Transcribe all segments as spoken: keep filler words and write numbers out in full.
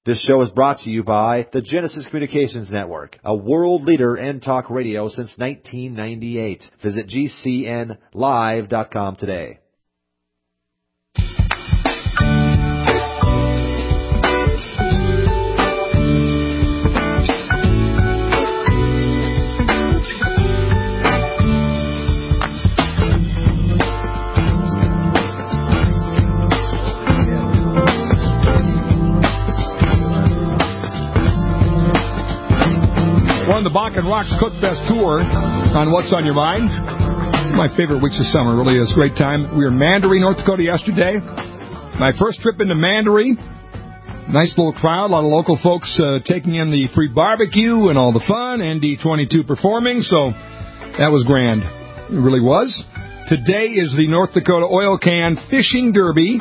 This show is brought to you by the Genesis Communications Network, a world leader in talk radio since nineteen ninety-eight. Visit G C N live dot com today. On the Bach and Rocks Cook Fest tour on What's on Your Mind. My favorite weeks of summer, really is a great time. We were in Mandaree, North Dakota yesterday. My first trip into Mandaree. Nice little crowd, a lot of local folks uh, taking in the free barbecue and all the fun. N D twenty-two performing, so that was grand. It really was. Today is the North Dakota Oil Can Fishing Derby.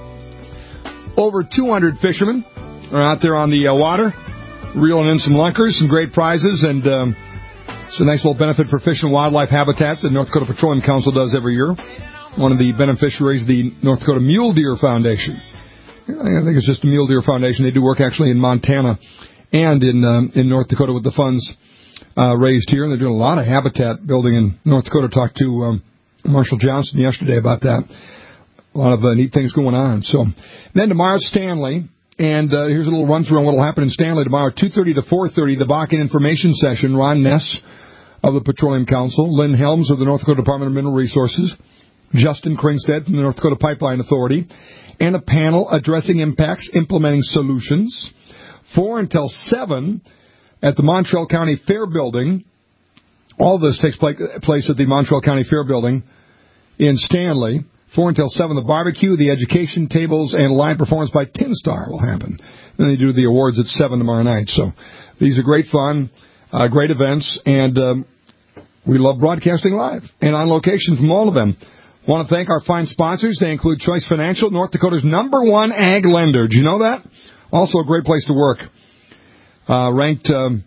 Over two hundred fishermen are out there on the uh, water, reeling in some lunkers, some great prizes, and um, it's a nice little benefit for Fish and Wildlife Habitat that North Dakota Petroleum Council does every year. One of the beneficiaries, the North Dakota Mule Deer Foundation. I think it's just the Mule Deer Foundation. They do work actually in Montana and in um, in North Dakota with the funds uh, raised here, and they're doing a lot of habitat building in North Dakota. Talked to um, Marshall Johnson yesterday about that. A lot of uh, neat things going on. So then tomorrow's Stanley. And uh, here's a little run-through on what will happen in Stanley tomorrow, two thirty to four thirty, the Bakken Information Session. Ron Ness of the Petroleum Council, Lynn Helms of the North Dakota Department of Mineral Resources, Justin Kringstead from the North Dakota Pipeline Authority, and a panel addressing impacts, implementing solutions. four until seven at the Montreal County Fair Building. All this takes place at the Montreal County Fair Building in Stanley. four until seven, the barbecue, the education tables, and live performance by Tin Star will happen. Then they do the awards at seven tomorrow night. So these are great fun, uh, great events, and um, we love broadcasting live and on location from all of them. Want to thank our fine sponsors. They include Choice Financial, North Dakota's number one ag lender. Did you know that? Also a great place to work. Uh, ranked... Um,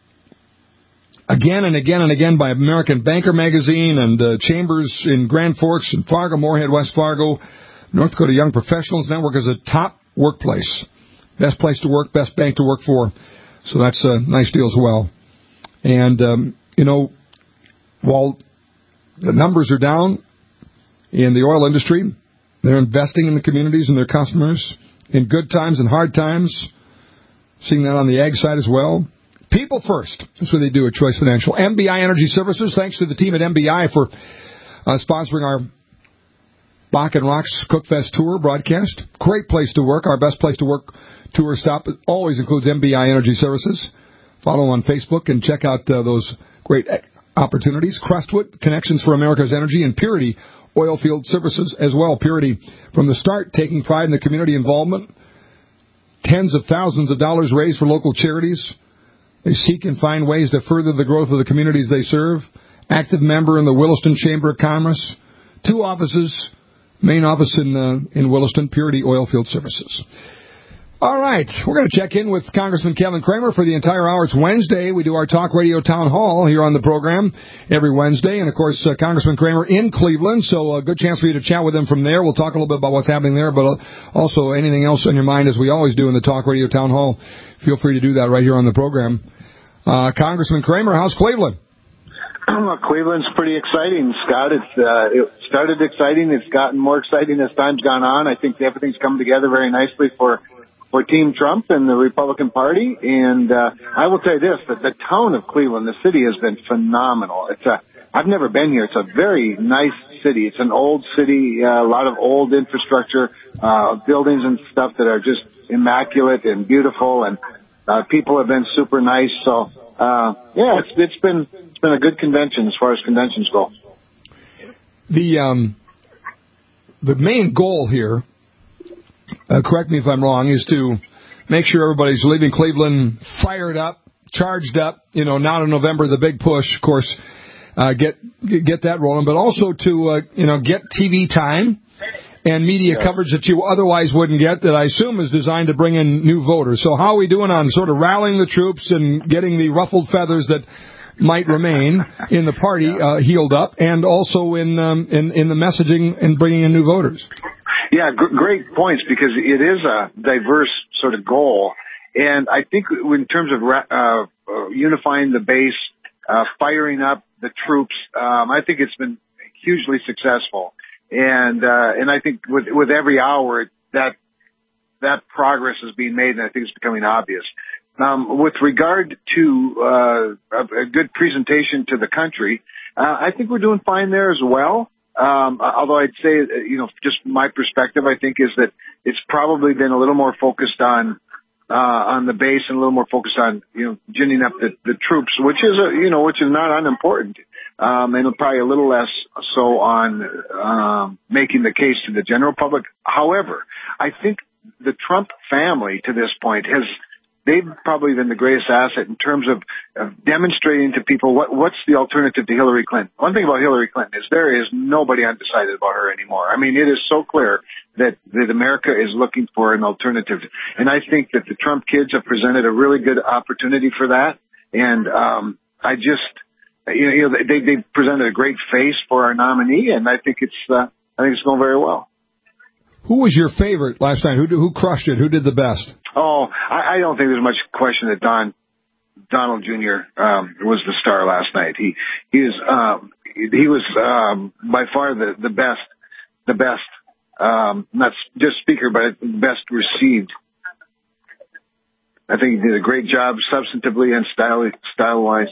Again and again and again by American Banker Magazine and uh, Chambers in Grand Forks and Fargo, Moorhead, West Fargo. North Dakota Young Professionals Network is a top workplace. Best place to work, best bank to work for. So that's a nice deal as well. And, um, you know, while the numbers are down in the oil industry, they're investing in the communities and their customers in good times and hard times. Seeing that on the ag side as well. People first. That's what they do at Choice Financial. M B I Energy Services, thanks to the team at M B I for uh, sponsoring our Bach and Rocks Cookfest Tour broadcast. Great place to work. Our best place to work tour stop always includes M B I Energy Services. Follow on Facebook and check out uh, those great opportunities. Crestwood, Connections for America's Energy, and Purity Oilfield Services as well. Purity, from the start, taking pride in the community involvement. Tens of thousands of dollars raised for local charities. They seek and find ways to further the growth of the communities they serve. Active member in the Williston Chamber of Commerce. Two offices. Main office in uh, in Williston, Purity Oilfield Services. All right. We're going to check in with Congressman Kevin Cramer for the entire hour. It's Wednesday. We do our Talk Radio Town Hall here on the program every Wednesday. And, of course, uh, Congressman Cramer in Cleveland. So a good chance for you to chat with him from there. We'll talk a little bit about what's happening there, but also anything else on your mind, as we always do in the Talk Radio Town Hall. Feel free to do that right here on the program. Uh, Congressman Cramer, how's Cleveland? Well, Cleveland's pretty exciting, Scott. It's, uh, it started exciting. It's gotten more exciting as time's gone on. I think everything's come together very nicely for, for Team Trump and the Republican Party. And, uh, I will tell you this, that the town of Cleveland, the city has been phenomenal. It's a, I've never been here. It's a very nice city. It's an old city, uh, a lot of old infrastructure, uh, buildings and stuff that are just immaculate and beautiful, and, uh, people have been super nice. So, uh, yeah, it's, it's been, it's been a good convention as far as conventions go. The, um, the main goal here, uh, correct me if I'm wrong, is to make sure everybody's leaving Cleveland fired up, charged up. You know, now in November, the big push, of course, uh, get get that rolling, but also to uh, you know get T V time and media yeah. coverage that you otherwise wouldn't get, that I assume is designed to bring in new voters. So how are we doing on sort of rallying the troops and getting the ruffled feathers that might remain in the party uh, healed up, and also in, um, in in the messaging and bringing in new voters? Yeah, g- great points, because it is a diverse sort of goal. And I think in terms of uh, unifying the base, uh, firing up the troops, um, I think it's been hugely successful. And uh, and I think with with every hour that that progress is being made, and I think it's becoming obvious. Um, with regard to uh, a, a good presentation to the country, uh, I think we're doing fine there as well. Um, although I'd say, you know, just my perspective, I think is that it's probably been a little more focused on uh, on the base and a little more focused on, you know, ginning up the, the troops, which is a, you know, which is not unimportant, um, and probably a little less so on um, making the case to the general public. However, I think the Trump family to this point has, they've probably been the greatest asset in terms of, of demonstrating to people what, what's the alternative to Hillary Clinton. One thing about Hillary Clinton is there is nobody undecided about her anymore. I mean, it is so clear that, that America is looking for an alternative. And I think that the Trump kids have presented a really good opportunity for that. And um, I just, you know, they, they presented a great face for our nominee, and I think it's, uh, I think it's going very well. Who was your favorite last night? Who who crushed it? Who did the best? Oh, I, I don't think there's much question that Don Donald Junior um, was the star last night. He he is um, he was um, by far the, the best the best um, not just speaker, but best received. I think he did a great job substantively and style style wise.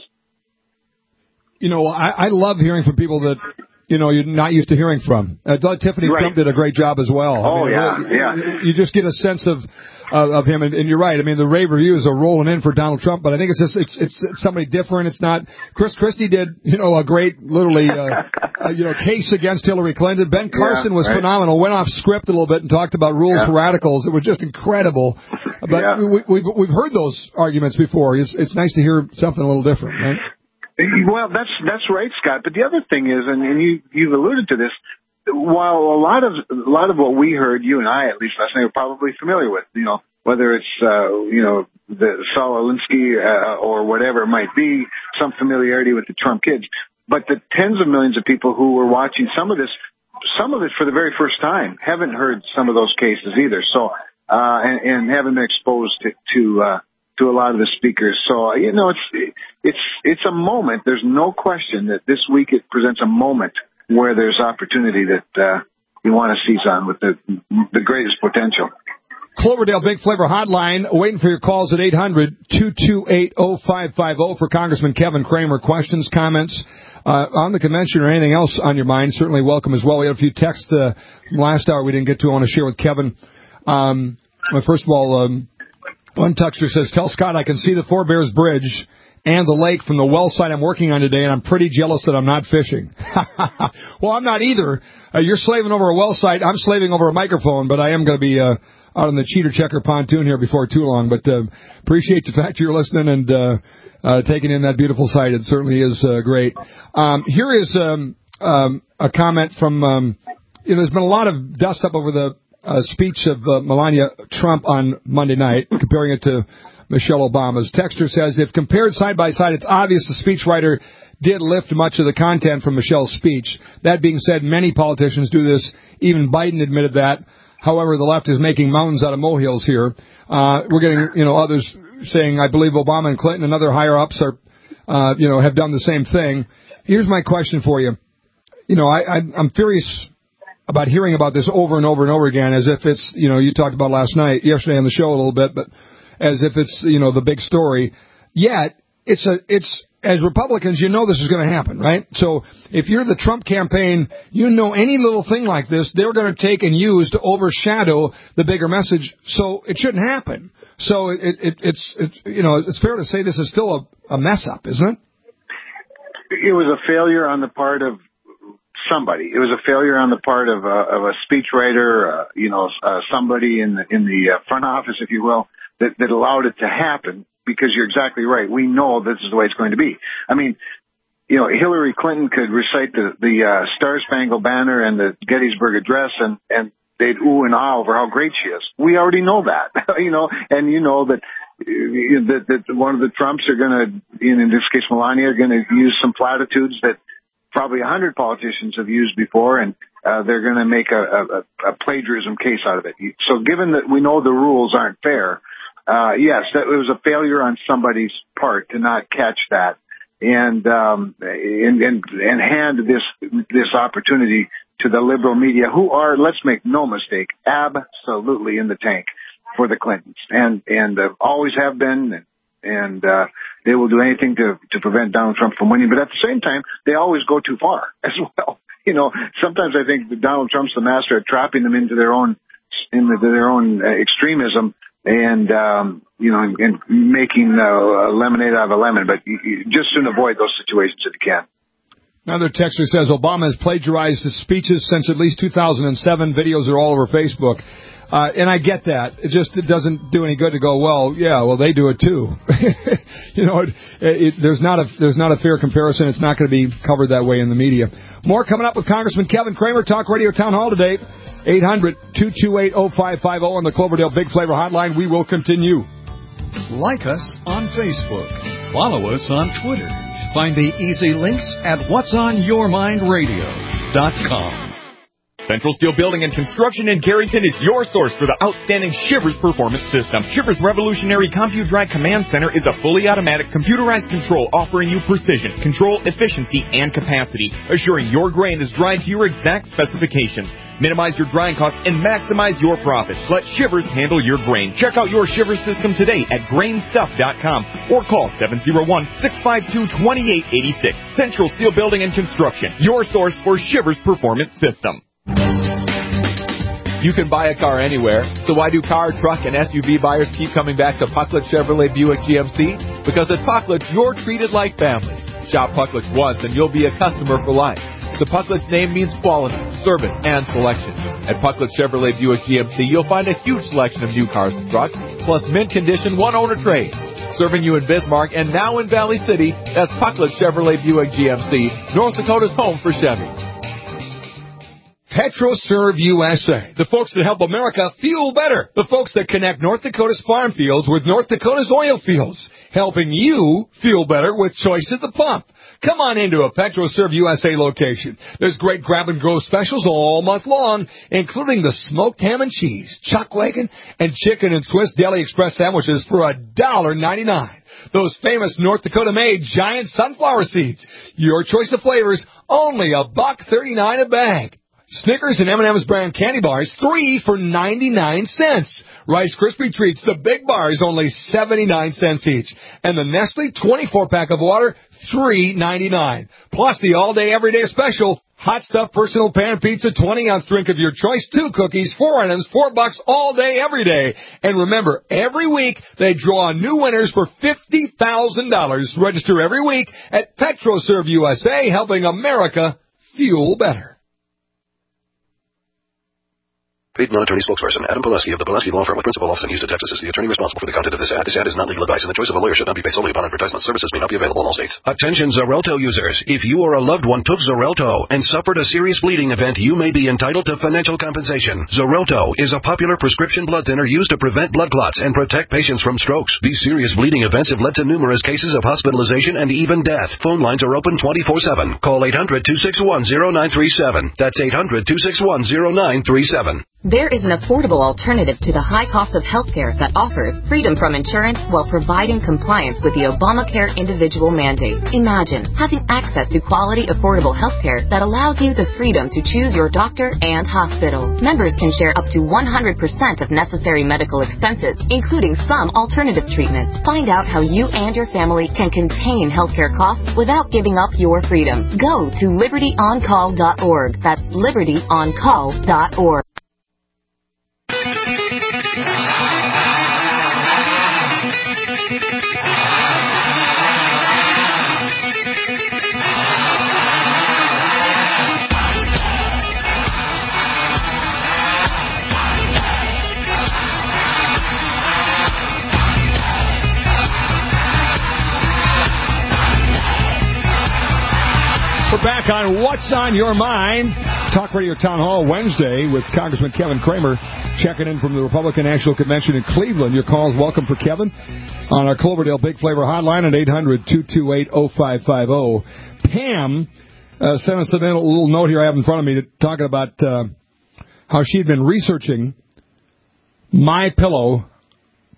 You know, I, I love hearing from people that, you know, you're not used to hearing from. Uh, Tiffany right. Trump did a great job as well. Oh, I mean, yeah, really, yeah. You just get a sense of uh, of him, and, and you're right. I mean, the rave reviews are rolling in for Donald Trump, but I think it's just it's it's, it's somebody different. It's not. Chris Christie did, you know, a great, literally, uh, uh, you know, case against Hillary Clinton. Ben Carson yeah, was right. phenomenal. Went off script a little bit and talked about rules yeah. for radicals. It was just incredible. But yeah. we, we've we've heard those arguments before. It's it's nice to hear something a little different, right? Well, that's that's right, Scott. But the other thing is, and, and you you've alluded to this, while a lot of a lot of what we heard, you and I at least last night, were probably familiar with, you know, whether it's uh, you know the Saul Alinsky uh, or whatever it might be, some familiarity with the Trump kids. But the tens of millions of people who were watching some of this, some of it for the very first time, haven't heard some of those cases either. So uh, and, and haven't been exposed to. to uh, to a lot of the speakers. So, you know, it's, it's, it's a moment. There's no question that this week it presents a moment where there's opportunity that, uh, you want to seize on with the, the greatest potential. Cloverdale Big Flavor Hotline, waiting for your calls at eight hundred, two two eight, oh five five oh for Congressman Kevin Cramer. Questions, comments, uh, on the convention or anything else on your mind, certainly welcome as well. We had a few texts, uh, from last hour we didn't get to. I want to share with Kevin. Um, well, first of all, um, one texter says, tell Scott I can see the Four Bears Bridge and the lake from the well site I'm working on today, and I'm pretty jealous that I'm not fishing. Well, I'm not either. Uh, you're slaving over a well site. I'm slaving over a microphone, but I am going to be uh, out on the Cheater Checker pontoon here before too long. But uh, appreciate the fact you're listening and uh, uh, taking in that beautiful site. It certainly is uh, great. Um, here is um, um, a comment from, um, you know, there's been a lot of dust up over the Uh, speech of uh, Melania Trump on Monday night, comparing it to Michelle Obama's. Texter says, if compared side by side, it's obvious the speechwriter did lift much of the content from Michelle's speech. That being said, many politicians do this. Even Biden admitted that. However, the left is making mountains out of molehills here. Uh, we're getting, you know, others saying, I believe Obama and Clinton and other higher ups are, uh, you know, have done the same thing. Here's my question for you. You know, I, I, I'm furious about hearing about this over and over and over again, as if it's, you know, you talked about last night, yesterday on the show a little bit, but as if it's, you know, the big story. Yet, it's a, it's, as Republicans, you know this is going to happen, right? So, if you're the Trump campaign, you know any little thing like this, they're going to take and use to overshadow the bigger message, so it shouldn't happen. So, it, it, it's, it, you know, it's fair to say this is still a, a mess up, isn't it? It was a failure on the part of somebody. It was a failure on the part of a, of a speechwriter, uh, you know, uh, somebody in the, in the uh, front office, if you will, that, that allowed it to happen, because you're exactly right. We know this is the way it's going to be. I mean, you know, Hillary Clinton could recite the, the uh, Star Spangled Banner and the Gettysburg Address, and, and they'd ooh and ah over how great she is. We already know that, you know, and you know that, that, that one of the Trumps are going to, in this case Melania, are going to use some platitudes that probably a hundred politicians have used before, and uh, they're going to make a, a, a plagiarism case out of it. So given that we know the rules aren't fair, uh, yes, that it was a failure on somebody's part to not catch that and, um, and, and, and hand this, this opportunity to the liberal media, who are, let's make no mistake, absolutely in the tank for the Clintons, and, and uh, always have been, and, and uh, they will do anything to, to prevent Donald Trump from winning. But at the same time, they always go too far as well. You know, sometimes I think that Donald Trump's the master at trapping them into their own, into their own uh, extremism, and, um, you know, and, and making uh, a lemonade out of a lemon. But you, you just soon avoid those situations if you can. Another texter says Obama has plagiarized his speeches since at least two thousand seven. Videos are all over Facebook. Uh, and I get that. It just it doesn't do any good to go, well, yeah, well, they do it too. you know, it, it, there's not a there's not a fair comparison. It's not going to be covered that way in the media. More coming up with Congressman Kevin Cramer, Talk Radio Town Hall today. eight hundred, two two eight, oh five five oh on the Cloverdale Big Flavor Hotline. We will continue. Like us on Facebook. Follow us on Twitter. Find the easy links at whats on your mind radio dot com. Central Steel Building and Construction in Garrington is your source for the outstanding Shivers Performance System. Shivers Revolutionary CompuDry Command Center is a fully automatic computerized control offering you precision, control, efficiency, and capacity, assuring your grain is dried to your exact specifications. Minimize your drying costs and maximize your profits. Let Shivers handle your grain. Check out your Shivers system today at grain stuff dot com or call seven oh one, six five two, two eight eight six. Central Steel Building and Construction, your source for Shivers Performance System. You can buy a car anywhere, so why do car, truck, and S U V buyers keep coming back to Pucklet Chevrolet Buick G M C? Because at Pucklet, you're treated like family. Shop Pucklet once and you'll be a customer for life. The Pucklet's name means quality, service, and selection. At Pucklet Chevrolet Buick G M C, you'll find a huge selection of new cars and trucks, plus mint condition one-owner trades. Serving you in Bismarck and now in Valley City, that's Pucklet Chevrolet Buick G M C, North Dakota's home for Chevy. PetroServe U S A, the folks that help America fuel better. The folks that connect North Dakota's farm fields with North Dakota's oil fields, helping you fuel better with choice at the pump. Come on into a PetroServe U S A location. There's great grab-and-go specials all month long, including the smoked ham and cheese, chuck wagon, and chicken and Swiss Deli Express sandwiches for one dollar ninety-nine. Those famous North Dakota-made giant sunflower seeds. Your choice of flavors, only a buck thirty-nine a bag. Snickers and M and M's brand candy bars, three for ninety-nine cents. Rice Krispie Treats, the big bars, only seventy-nine cents each. And the Nestle twenty-four pack of water, three ninety-nine. Plus the all-day, everyday special, Hot Stuff Personal Pan Pizza, twenty ounce drink of your choice, two cookies, four items, four bucks all day, every day. And remember, every week they draw new winners for fifty thousand dollars. Register every week at PetroServe U S A, helping America fuel better. Paid non-attorney spokesperson Adam Pulaski of the Pulaski Law Firm with principal office in Houston, Texas is the attorney responsible for the content of this ad. This ad is not legal advice, and the choice of a lawyer should not be based solely upon advertisement. Services may not be available in all states. Attention Xarelto users. If you or a loved one took Xarelto and suffered a serious bleeding event, you may be entitled to financial compensation. Xarelto is a popular prescription blood thinner used to prevent blood clots and protect patients from strokes. These serious bleeding events have led to numerous cases of hospitalization and even death. Phone lines are open twenty-four seven. Call eight hundred, two six one, zero nine three seven. That's eight hundred, two six one, zero nine three seven. There is an affordable alternative to the high cost of healthcare that offers freedom from insurance while providing compliance with the Obamacare individual mandate. Imagine having access to quality, affordable healthcare that allows you the freedom to choose your doctor and hospital. Members can share up to one hundred percent of necessary medical expenses, including some alternative treatments. Find out how you and your family can contain healthcare costs without giving up your freedom. Go to liberty on call dot org. That's liberty on call dot org. We're back on What's on Your Mind. Talk Radio Town Hall Wednesday with Congressman Kevin Cramer checking in from the Republican National Convention in Cleveland. Your calls welcome for Kevin on our Cloverdale Big Flavor hotline at eight hundred, two two eight, oh five five oh. Pam uh, sent us a little note here I have in front of me talking about uh, how she'd been researching MyPillow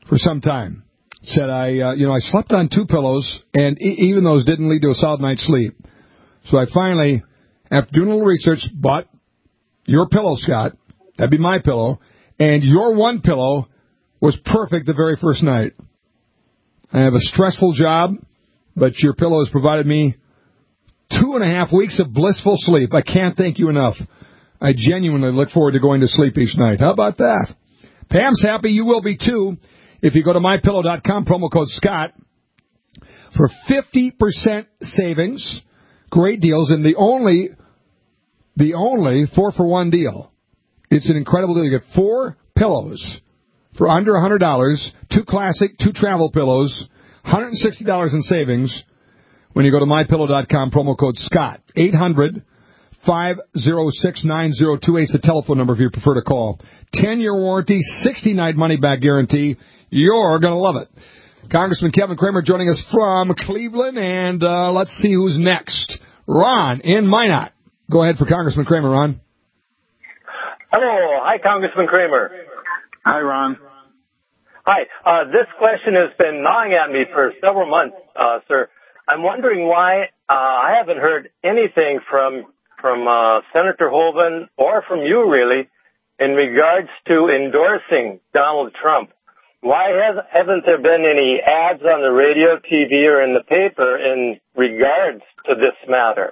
for some time. Said I, uh, you know, I slept on two pillows, and e- even those didn't lead to a solid night's sleep. So I finally, after doing a little research, bought your pillow, Scott. That'd be my pillow. And your one pillow was perfect the very first night. I have a stressful job, but your pillow has provided me two and a half weeks of blissful sleep. I can't thank you enough. I genuinely look forward to going to sleep each night. How about that? Pam's happy. You will be, too, if you go to my pillow dot com, promo code Scott, for fifty percent savings. Great deals, and the only, the only four-for-one deal. It's an incredible deal. You get four pillows for under one hundred dollars, two classic, two travel pillows, one hundred sixty dollars in savings when you go to my pillow dot com, promo code Scott. eight hundred, five oh six, nine oh two eight is the telephone number if you prefer to call. ten-year warranty, sixty-night money-back guarantee. You're going to love it. Congressman Kevin Cramer joining us from Cleveland, and uh, let's see who's next. Ron in Minot. Go ahead for Congressman Cramer, Ron. Hello. Hi, Congressman Cramer. Hi, Ron. Hi. Uh, this question has been gnawing at me for several months, uh, sir. I'm wondering why uh, I haven't heard anything from from uh, Senator Hoeven or from you, really, in regards to endorsing Donald Trump. Why has, haven't there been any ads on the radio, T V, or in the paper in regards to this matter?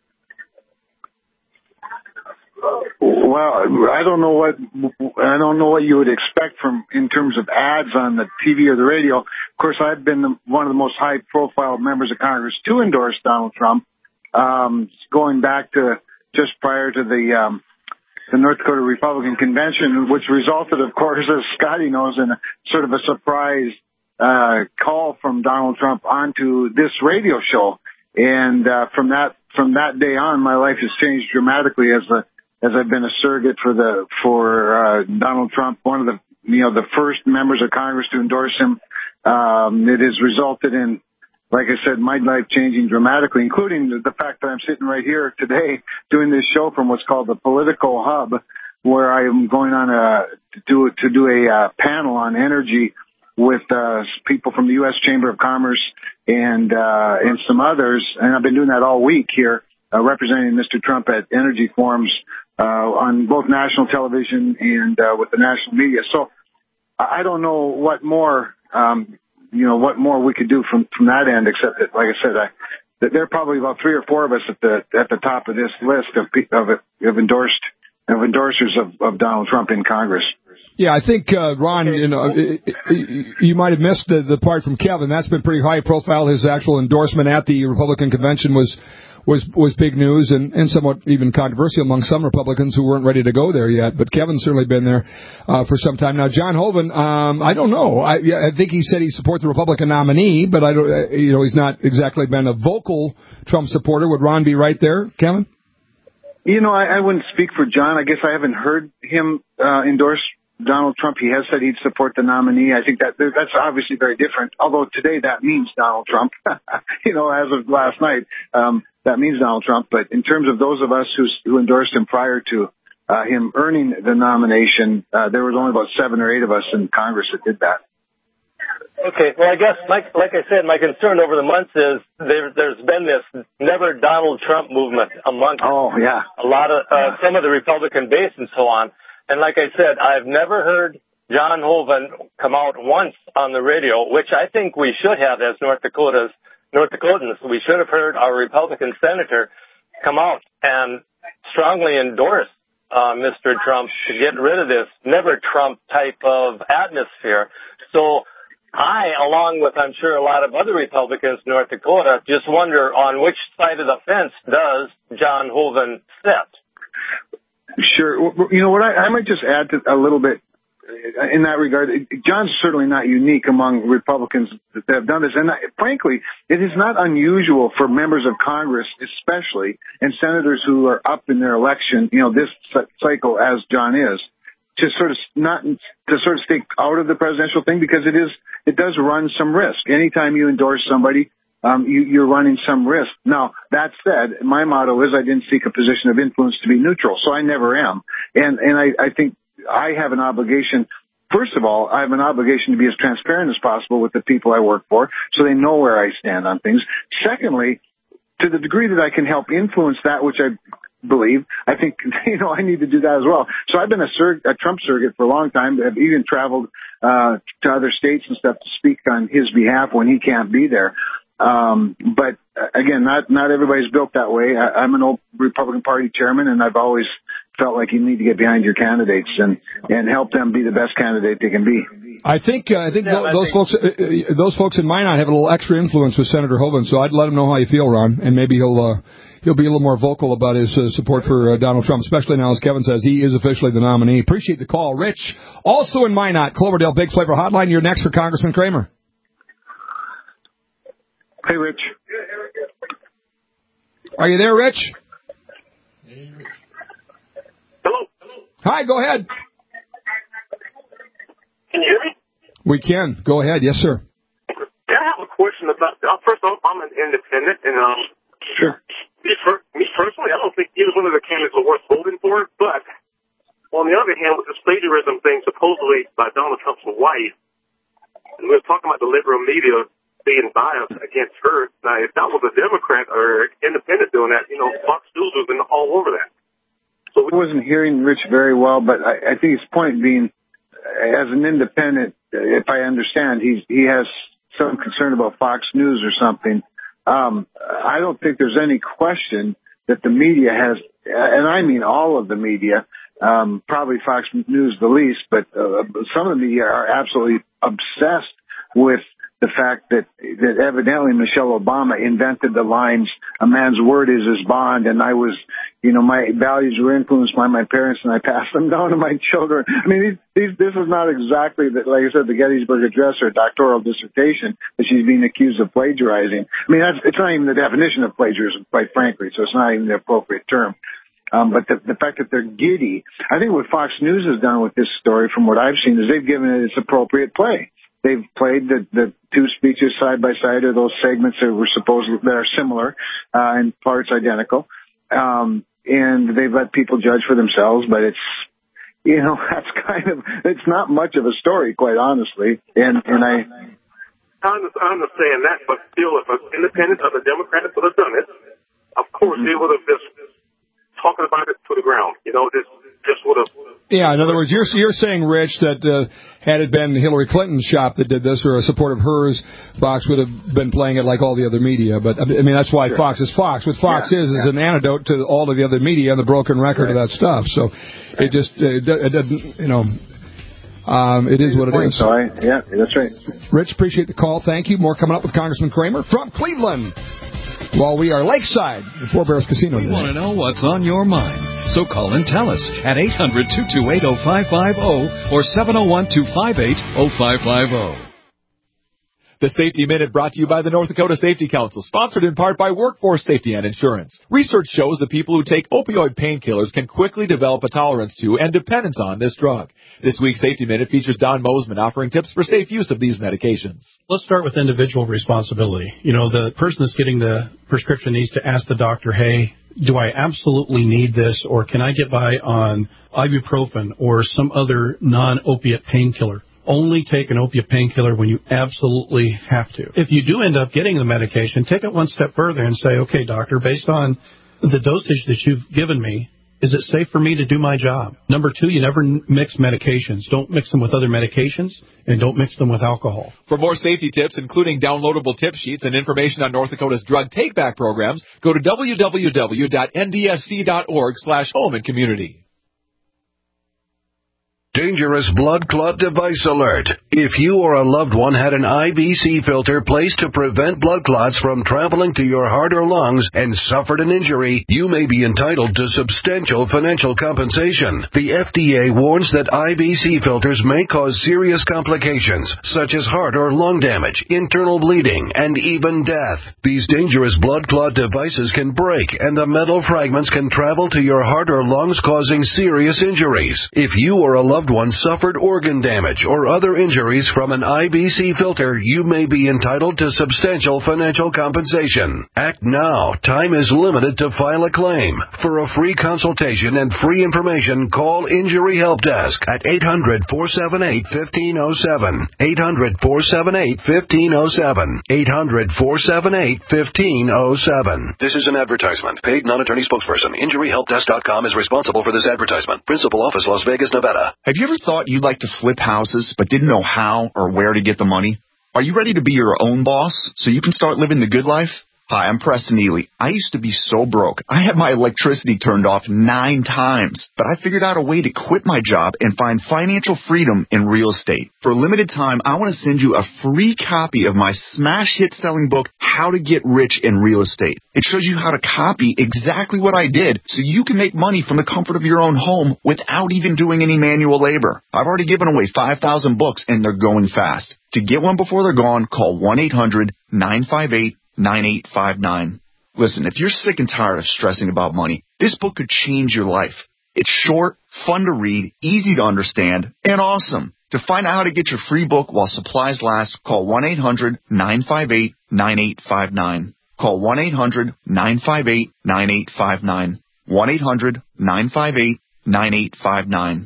Well, I don't know what I don't know what you would expect from in terms of ads on the T V or the radio. Of course, I've been the, one of the most high-profile members of Congress to endorse Donald Trump, um, going back to just prior to the um, the North Dakota Republican Convention, which resulted, of course, as Scotty knows, in a sort of a surprise uh, call from Donald Trump onto this radio show. And uh, from that from that day on, my life has changed dramatically as a as I've been a surrogate for the for uh, Donald Trump, one of the you know the first members of Congress to endorse him. Um, it has resulted in, like I said, my life changing dramatically, including the, the fact that I'm sitting right here today doing this show from what's called the Political Hub, where I am going on a to do to do a uh, panel on energy with uh, people from the U S Chamber of Commerce and uh, and some others, and I've been doing that all week here, uh, representing Mister Trump at energy forums uh, on both national television and uh, with the national media. So I don't know what more. Um, you know, what more we could do from, from that end, except that, like I said, I, that there are probably about three or four of us at the, at the top of this list of, of, of endorsed, of endorsers of, of Donald Trump in Congress. Yeah, I think, uh, Ron, you know, you might have missed the, the part from Kevin. That's been pretty high profile. His actual endorsement at the Republican convention was, was, was big news and, and somewhat even controversial among some Republicans who weren't ready to go there yet. But Kevin's certainly been there, uh, for some time now. John Hoeven, um, I don't know. I, I think he said he supports the Republican nominee, but I don't, you know, he's not exactly been a vocal Trump supporter. Would Ron be right there, Kevin? You know, I, I wouldn't speak for John. I guess I haven't heard him, uh, endorse Donald Trump. He has said he'd support the nominee. I think that that's obviously very different. Although today that means Donald Trump, you know, as of last night, um, that means Donald Trump. But in terms of those of us who, who endorsed him prior to uh, him earning the nomination, uh, there was only about seven or eight of us in Congress that did that. Okay. Well, I guess, like, like I said, my concern over the months is there, there's been this never Donald Trump movement amongst oh, yeah. a lot of uh, some of the Republican base and so on. And like I said, I've never heard John Hoeven come out once on the radio, which I think we should have as North Dakota's North Dakotans. We should have heard our Republican senator come out and strongly endorse uh, Mister Trump to get rid of this never Trump type of atmosphere. So I, along with I'm sure a lot of other Republicans in North Dakota, just wonder on which side of the fence does John Hoeven sit? Sure. You know what? I, I might just add to a little bit in that regard. John's certainly not unique among Republicans that have done this. And frankly, it is not unusual for members of Congress, especially, and senators who are up in their election, you know, this cycle as John is, to sort of not, to sort of stay out of the presidential thing because it is, it does run some risk. Anytime you endorse somebody, Um, you, you're running some risk. Now, that said, my motto is I didn't seek a position of influence to be neutral, so I never am. And, and I, I think I have an obligation first of all, I have an obligation to be as transparent as possible with the people I work for so they know where I stand on things. Secondly, to the degree that I can help influence that which I believe, I think, you know, I need to do that as well. So I've been a, sur- a Trump surrogate for a long time. I've even traveled uh, to other states and stuff to speak on his behalf when he can't be there. Um, but uh, again, not not everybody's built that way. I, I'm an old Republican Party chairman, and I've always felt like you need to get behind your candidates and, and help them be the best candidate they can be. I think uh, I think Yeah, th- I those think- folks uh, those folks in Minot have a little extra influence with Senator Hoeven, so I'd let him know how you feel, Ron, and maybe he'll uh, he'll be a little more vocal about his uh, support for uh, Donald Trump, especially now, as Kevin says, he is officially the nominee. Appreciate the call. Rich, also in Minot, Cloverdale Big Flavor Hotline. You're next for Congressman Kramer. Hey, Rich. Are you there, Rich? Hello. Hi, go ahead. Can you hear me? We can. Go ahead. Yes, sir. Yeah, I have a question about. Uh, first off, I'm an independent, and um, Sure. me, per- me personally, I don't think either one of the candidates are worth voting for. But on the other hand, with this plagiarism thing, supposedly by Donald Trump's wife, and we were talking about the liberal media being biased against her. Now, if that was a Democrat or independent doing that, you know, Fox News would have been all over that. So I wasn't hearing Rich very well, but I, I think his point being, as an independent, if I understand, he's, he has some concern about Fox News or something. Um, I don't think there's any question that the media has, and I mean all of the media, um, probably Fox News the least, but uh, some of the media are absolutely obsessed with the fact that, that evidently Michelle Obama invented the lines, a man's word is his bond, and I was, you know, my values were influenced by my parents, and I passed them down to my children. I mean, these, these, this is not exactly, the, like I said, the Gettysburg Address or a doctoral dissertation that she's being accused of plagiarizing. I mean, that's, it's not even the definition of plagiarism, quite frankly, so it's not even the appropriate term. Um, but the, the fact that they're giddy, I think what Fox News has done with this story, from what I've seen, is they've given it its appropriate play. They've played the, the two speeches side by side, or those segments that were supposed that are similar, uh, in parts identical. Um, and they've let people judge for themselves, but it's, you know, that's kind of, it's not much of a story, quite honestly. And, and I, I understand that, but still, if an independent of the Democrats would have done it, of course, they would have just talking about it to the ground. You know, just just would have. Yeah, in other words, you're you're saying, Rich, that uh, had it been Hillary Clinton's shop that did this, or a support of hers, Fox would have been playing it like all the other media. But I mean, that's why sure. Fox is Fox. What Fox yeah, is is yeah. an antidote to all of the other media and the broken record right. of that stuff. So right. it just it, it doesn't, you know. Um, it is what it is. So I, yeah, that's right. Rich, appreciate the call. Thank you. More coming up with Congressman Kramer from Cleveland. While we are lakeside at Four Bears Casino. We want to know what's on your mind. So call and tell us at eight hundred, two two eight, oh five five oh or seven oh one, two five eight, oh five five oh. The Safety Minute brought to you by the North Dakota Safety Council, sponsored in part by Workforce Safety and Insurance. Research shows that people who take opioid painkillers can quickly develop a tolerance to and dependence on this drug. This week's Safety Minute features Don Mosman offering tips for safe use of these medications. Let's start with individual responsibility. You know, the person that's getting the prescription needs to ask the doctor, hey, do I absolutely need this, or can I get by on ibuprofen or some other non-opiate painkiller? Only take an opiate painkiller when you absolutely have to. If you do end up getting the medication, take it one step further and say, okay, doctor, based on the dosage that you've given me, is it safe for me to do my job? Number two, you never mix medications. Don't mix them with other medications, and don't mix them with alcohol. For more safety tips, including downloadable tip sheets and information on North Dakota's drug take-back programs, go to w w w dot n d s c dot org slash home and community. Dangerous blood clot device alert. If you or a loved one had an I V C filter placed to prevent blood clots from traveling to your heart or lungs and suffered an injury, you may be entitled to substantial financial compensation. The F D A warns that I V C filters may cause serious complications, such as heart or lung damage, internal bleeding, and even death. These dangerous blood clot devices can break, and the metal fragments can travel to your heart or lungs, causing serious injuries. If you or a loved loved one suffered organ damage or other injuries from an I B C filter, you may be entitled to substantial financial compensation. Act now. Time is limited to file a claim. For a free consultation and free information, call Injury Help Desk at eight hundred, four seven eight, one five zero seven. eight hundred, four seven eight, one five zero seven. eight hundred, four seven eight, one five zero seven. This is an advertisement. Paid non-attorney spokesperson. Injury Help Desk dot com is responsible for this advertisement. Principal office, Las Vegas, Nevada. Have you ever thought you'd like to flip houses but didn't know how or where to get the money? Are you ready to be your own boss so you can start living the good life? Hi, I'm Preston Ely. I used to be so broke. I had my electricity turned off nine times, but I figured out a way to quit my job and find financial freedom in real estate. For a limited time, I want to send you a free copy of my smash hit selling book, How to Get Rich in Real Estate. It shows you how to copy exactly what I did so you can make money from the comfort of your own home without even doing any manual labor. I've already given away five thousand books and they're going fast. To get one before they're gone, call one eight hundred, nine five eight, nine eight five nine. Listen, if you're sick and tired of stressing about money, this book could change your life. It's short, fun to read, easy to understand, and awesome. To find out how to get your free book while supplies last, call one eight hundred, nine five eight, nine eight five nine. Call one eight hundred, nine five eight, nine eight five nine. one eight hundred, nine five eight, nine eight five nine.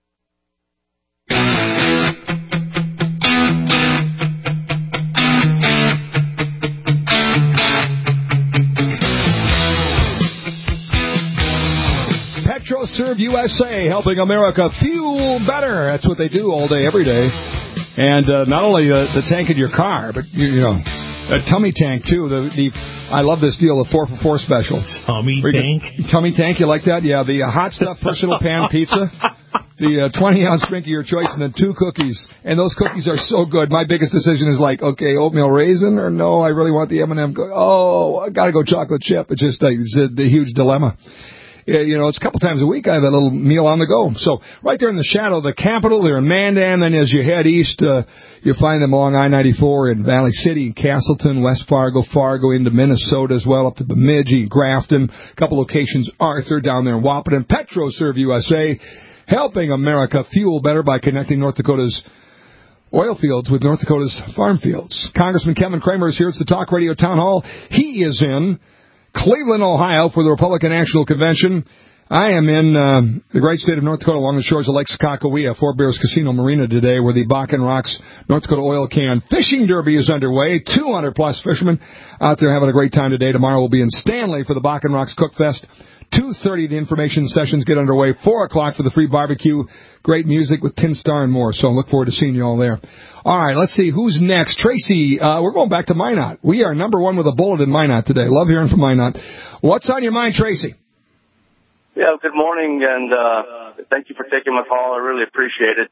PetroServe U S A, helping America fuel better. That's what they do all day, every day. And uh, not only uh, the tank in your car, but, you, you know, a tummy tank, too. The, the I love this deal, the four for four special. Tummy tank? Can, tummy tank, you like that? Yeah, the uh, hot stuff personal pan pizza. The uh, twenty-ounce drink of your choice, and then two cookies. And those cookies are so good. My biggest decision is like, okay, oatmeal raisin, or no, I really want the M and M. Oh, I got to go chocolate chip. It's just like, it's a, a huge dilemma. You know, it's a couple times a week I have a little meal on the go. So right there in the shadow of the Capitol, they're in Mandan. Then as you head east, uh, you find them along I ninety-four in Valley City, Castleton, West Fargo, Fargo into Minnesota as well, up to Bemidji, Grafton. A couple locations, Arthur down there in Wahpeton. PetroServe U S A, helping America fuel better by connecting North Dakota's oil fields with North Dakota's farm fields. Congressman Kevin Kramer is here. It's the Talk Radio Town Hall. He is in Cleveland, Ohio, for the Republican National Convention. I am in uh, the great state of North Dakota along the shores of Lake Sakakawea, Four Bears Casino Marina today, where the Bakken Rocks North Dakota Oil Can Fishing Derby is underway. two hundred plus fishermen out there having a great time today. Tomorrow we'll be in Stanley for the Bakken Rocks Cook Fest. two thirty, the information sessions get underway. four o'clock for the free barbecue. Great music with Tin Star and more. So I look forward to seeing you all there. All right, let's see. Who's next? Tracy, uh, we're going back to Minot. We are number one with a bullet in Minot today. Love hearing from Minot. What's on your mind, Tracy? Yeah, good morning, and uh, thank you for taking my call. I really appreciate it.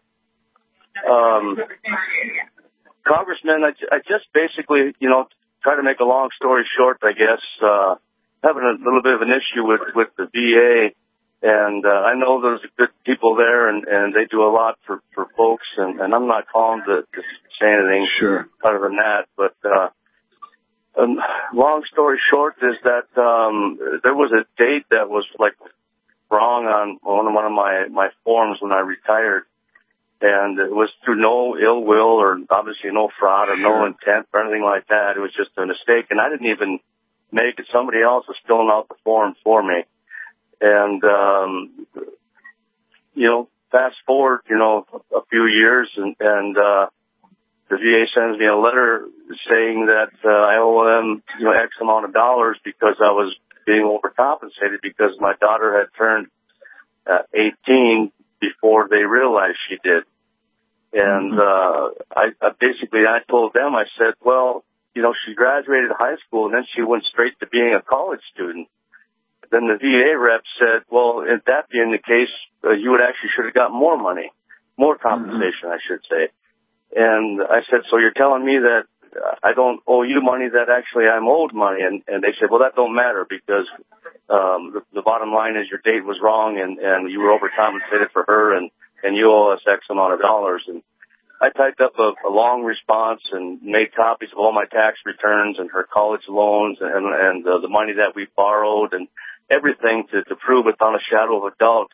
Um, Congressman, I, I just basically, you know, try to make a long story short, I guess, uh, having a little bit of an issue with, with the V A. And uh, I know there's good people there, and, and they do a lot for, for folks, and, and I'm not calling to, to say anything sure. other than that. But uh, um, long story short is that um, there was a date that was, like, wrong on one of, one of my, my forms when I retired. And it was through no ill will or obviously no fraud or no intent or anything like that. It was just a mistake, and I didn't even make it. Somebody else was filling out the form for me. And, um, you know, fast forward, you know, a few years, and, and uh, the V A sends me a letter saying that uh, I owe them, you know, X amount of dollars because I was being overcompensated because my daughter had turned uh, eighteen before they realized she did. And uh, I, I basically, I told them, I said, well, you know, she graduated high school and then she went straight to being a college student. Then the V A rep said, well, if that being the case, uh, you would actually should have got more money, more compensation, mm-hmm. I should say. And I said, so you're telling me that I don't owe you money, that actually I'm owed money? And, and they said, well, that don't matter because um, the, the bottom line is your date was wrong and, and you were overcompensated for her and, and you owe us X amount of dollars. And I typed up a, a long response and made copies of all my tax returns and her college loans and, and uh, the money that we borrowed and everything to, to prove without a shadow of a doubt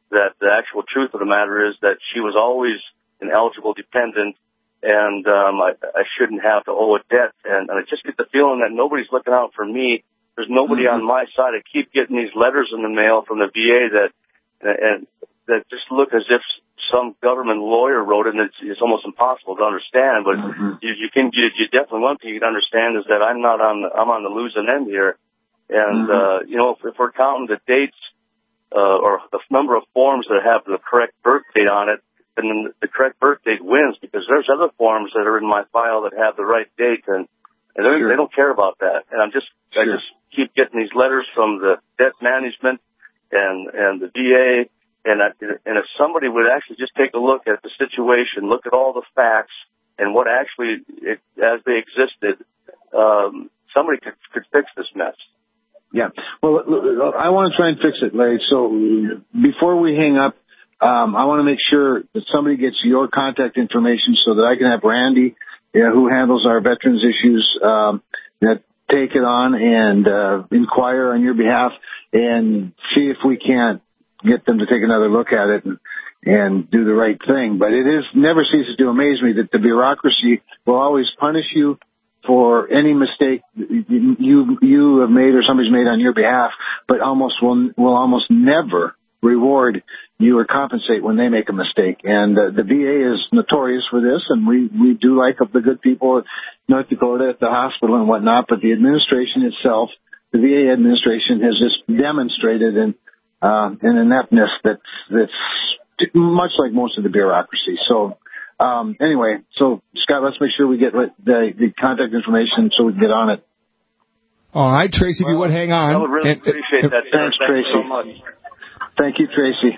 that the actual truth of the matter is that she was always an eligible dependent, and um, I, I shouldn't have to owe a debt. And, and I just get the feeling that nobody's looking out for me. There's nobody mm-hmm. on my side. I keep getting these letters in the mail from the V A that and that just look as if some government lawyer wrote it, and it's, it's almost impossible to understand. But mm-hmm. you, you can, you, you definitely one thing you can understand is that I'm not on, the, I'm on the losing end here. And mm-hmm. uh, you know, if, if we're counting the dates uh, or the number of forms that have the correct birth date on it, then the correct birth date wins, because there's other forms that are in my file that have the right date, and, and they, sure. they don't care about that. And I'm just, sure. I just keep getting these letters from the debt management and and the V A. And, I, and if somebody would actually just take a look at the situation, look at all the facts and what actually, it, as they existed, um, somebody could, could fix this mess. Yeah. Well, I want to try and fix it, Larry. So before we hang up, um, I want to make sure that somebody gets your contact information so that I can have Randy, yeah, who handles our veterans issues, um, that take it on and uh, inquire on your behalf and see if we can't get them to take another look at it and, and do the right thing. But it is never ceases to amaze me that the bureaucracy will always punish you for any mistake you you have made or somebody's made on your behalf, but almost will will almost never reward you or compensate when they make a mistake. And uh, the V A is notorious for this, and we, we do like the good people of North Dakota at the hospital and whatnot, but the administration itself, the V A administration, has just demonstrated in Uh, an ineptness that's, that's much like most of the bureaucracy. So, um, anyway, so Scott, let's make sure we get the, the contact information so we can get on it. All right, Tracy, well, if you would hang on. I would really and, appreciate and, that. Thanks, Thank Tracy. you so much. Thank you, Tracy.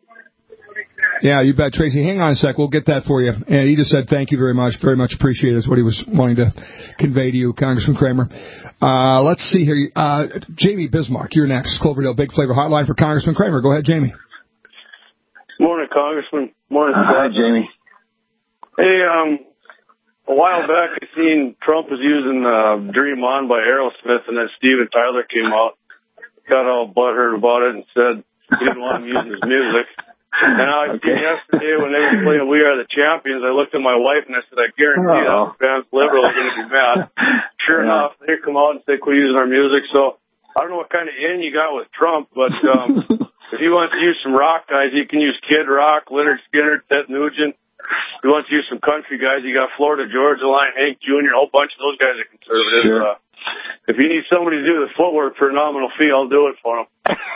Yeah, you bet, Tracy. Hang on a sec. We'll get that for you. And he just said thank you very much. Very much appreciated is what he was wanting to convey to you, Congressman Kramer. Uh, let's see here. Uh, Jamie Bismarck, you're next. Cloverdale Big Flavor Hotline for Congressman Kramer. Go ahead, Jamie. Morning, Congressman. Morning, uh, Hi, Jamie. Hey, um, a while back I seen Trump was using uh, Dream On by Aerosmith, and then Steven Tyler came out, got all butthurt about it, and said he didn't want him using his music. And I okay. seen yesterday when they were playing We Are the Champions, I looked at my wife and I said, I guarantee oh. that fans liberal are going to be mad. Sure yeah. enough, they come out and say, quit using our music. So I don't know what kind of in you got with Trump, but um, if he wants to use some rock guys, he can use Kid Rock, Leonard Skinner, Ted Nugent. If he wants to use some country guys, you got Florida Georgia Line, Hank Junior, a whole bunch of those guys are conservative. Sure. Uh, if you need somebody to do the footwork for a nominal fee, I'll do it for him.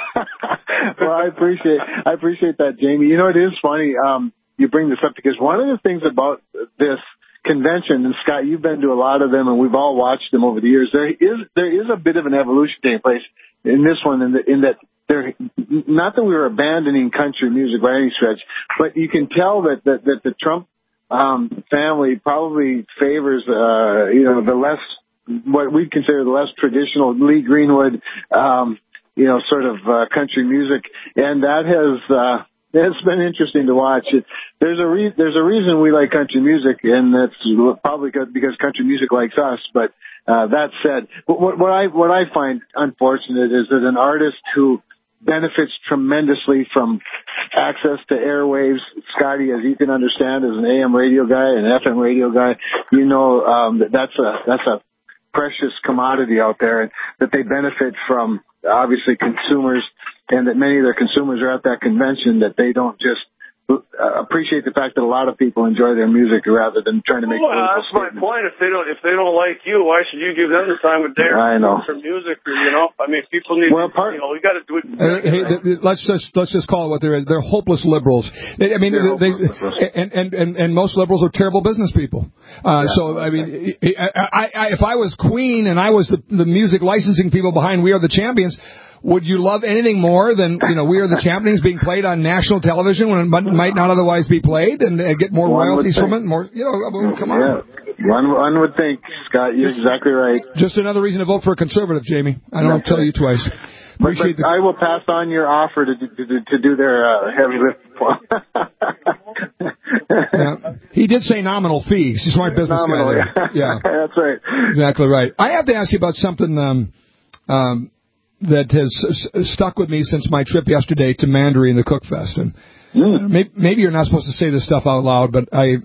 Well, I appreciate I appreciate that, Jamie. You know, it is funny um, you bring this up, because one of the things about this convention, and Scott, you've been to a lot of them, and we've all watched them over the years. There is there is a bit of an evolution taking place in this one, in, the, in that there, not that we were abandoning country music by any stretch, but you can tell that that, that the Trump um, family probably favors uh, you know the less. what we'd consider the less traditional Lee Greenwood, um, you know, sort of uh, country music, and that has uh, it's been interesting to watch. It, there's a re- there's a reason we like country music, and that's probably because country music likes us. But uh, that said, what, what I what I find unfortunate is that an artist who benefits tremendously from access to airwaves, Scotty, as you can understand, as an A M radio guy and F M radio guy, you know um, that that's a that's a precious commodity out there, and that they benefit from, obviously, consumers, and that many of their consumers are at that convention, that they don't just uh, appreciate the fact that a lot of people enjoy their music rather than trying to make well, that's statements. My point. If they don't if they don't like you, why should you give them the time of day I know. for music? Or, you know, I mean, people need well, part, you know, we got to do it. Uh, hey, th- let's just let's just call it what they're they're hopeless liberals. I mean, they, they, and, and and and most liberals are terrible business people. Uh, yeah, so I mean, I, I, if I was Queen and I was the, the music licensing people behind We Are the Champions, would you love anything more than, you know, We Are the Champions being played on national television when it might not otherwise be played, and uh, get more one royalties from it? More, you know, I mean, come on. Yeah. One, one would think, Scott, you're exactly right. Just another reason to vote for a conservative, Jamie. I don't That's tell right. you twice. But, but the... I will pass on your offer to to, to do their uh, heavy lift. Yeah. He did say nominal fees. He's a smart business nominal, guy. Yeah. yeah, that's right. Exactly right. I have to ask you about something. Um, um, that has s- stuck with me since my trip yesterday to Mandaree and the Cook Fest. And mm. maybe, maybe you're not supposed to say this stuff out loud, but I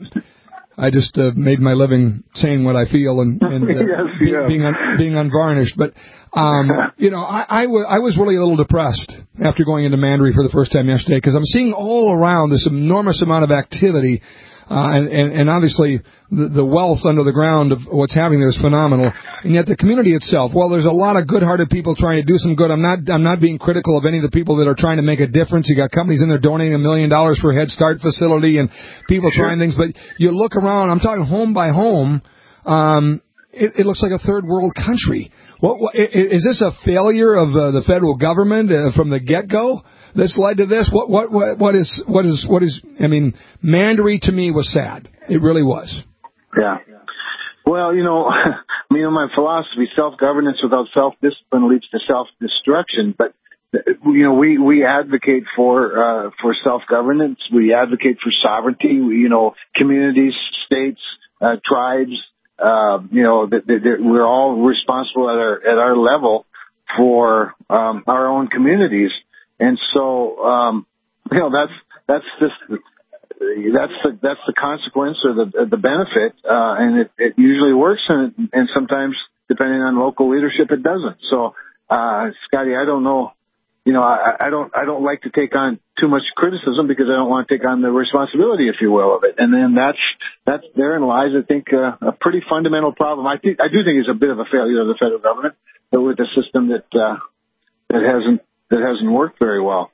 I just uh, made my living saying what I feel and, and uh, yes, be, yeah. being un, being unvarnished. But um, you know, I, I, w- I was really a little depressed after going into Mandaree for the first time yesterday because I'm seeing all around this enormous amount of activity. Uh, and, and, and obviously the, the wealth under the ground of what's happening there is phenomenal. And yet the community itself, well, there's a lot of good-hearted people trying to do some good. I'm not, I'm not being critical of any of the people that are trying to make a difference. You got companies in there donating a million dollars for a Head Start facility and people sure. trying things. But you look around, I'm talking home by home, um, it, it looks like a third world country. What, what, is this a failure of uh, the federal government uh, from the get-go? That's led to this. What what what what is what is what is? I mean, Mandaree to me was sad. It really was. Yeah. Well, you know, I mean, my philosophy: self-governance without self-discipline leads to self-destruction. But you know, we we advocate for uh, for self-governance. We advocate for sovereignty. We, you know, communities, states, uh, tribes. Uh, you know, that, that, that we're all responsible at our at our level for um, our own communities. And so, um, you know, that's, that's just, that's the, that's the consequence or the, the benefit. Uh, and it, it usually works and, and sometimes depending on local leadership, it doesn't. So, uh, Scotty, I don't know, you know, I, I don't, I don't like to take on too much criticism because I don't want to take on the responsibility, if you will, of it. And then that's, that's, therein lies, I think, uh, a pretty fundamental problem. I think, I do think it's a bit of a failure of the federal government with a system that, uh, that hasn't, that hasn't worked very well.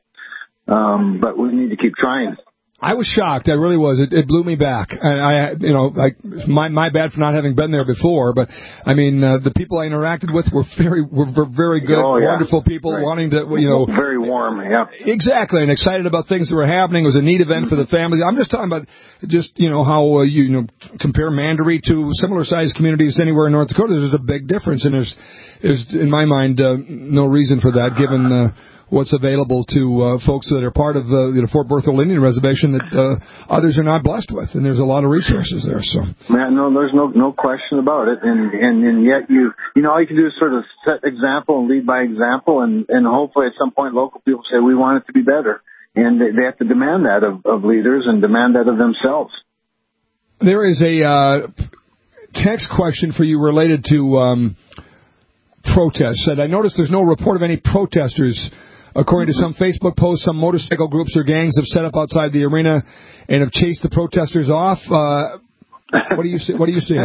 Um, but we need to keep trying. I was shocked. I really was. It, it blew me back. And I, you know, like my my bad for not having been there before. But I mean, uh, the people I interacted with were very were, were very good, oh, yeah. wonderful people, right. wanting to, you know, very warm. Yeah, exactly, and excited about things that were happening. It was a neat event mm-hmm. for the family. I'm just talking about just you know how uh, you, you know compare Mandaree to similar sized communities anywhere in North Dakota. There's a big difference, and there's there's in my mind uh, no reason for that, given. Uh, what's available to uh, folks that are part of the you know, Fort Berthold Indian Reservation that uh, others are not blessed with, and there's a lot of resources there. So, man, no, there's no no question about it, and and and yet you you know all you can do is sort of set example and lead by example, and and hopefully at some point local people say we want it to be better, and they, they have to demand that of, of leaders and demand that of themselves. There is a uh, text question for you related to um, protests. Said I noticed there's no report of any protesters. According to some Facebook posts, some motorcycle groups or gangs have set up outside the arena and have chased the protesters off. Uh, what do you see? What do you see?